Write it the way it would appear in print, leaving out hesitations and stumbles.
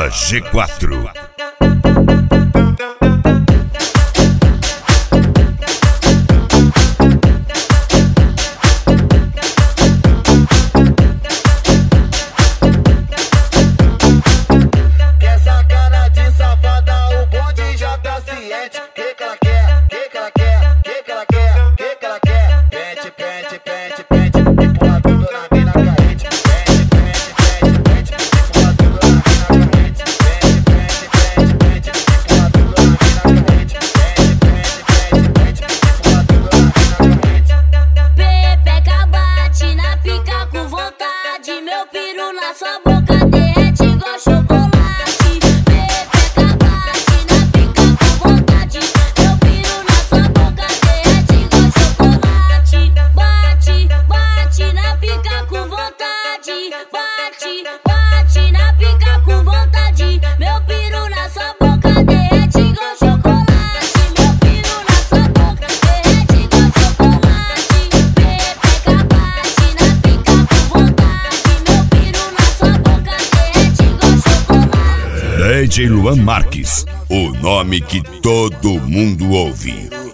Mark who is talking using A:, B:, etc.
A: Sala G4.
B: Quer sacana de safada, o bonde já tá ciente. Que ela quer, que ela quer, que ela quer, que ela quer. Pente, pente, pente, pente, empurra tudo na mina carente. Pente, pente, pente, pente, empurra tudo na mina carente. Pente, pente, pente, pente, empurra tudo na mina carente. Pente, pente, pente, pente, empurra tudo na mina carente.
C: Pepeca bate na pica com vontade, meu piru na sua boca derrete igual chocolate. Pepeca bate na pica com vontade, meu piru na sua boca derrete igual chocolate. Bate, bate na pica com vontade, bate, bate na pica com vontade, meu piru na sua boca derrete igual chocolate. Meu piru na sua boca derrete igual chocolate. Pepeca bate na pica com vontade, meu piru na sua boca derrete igual chocolate.
A: DJ Luan Marques, o nome que todo mundo ouve.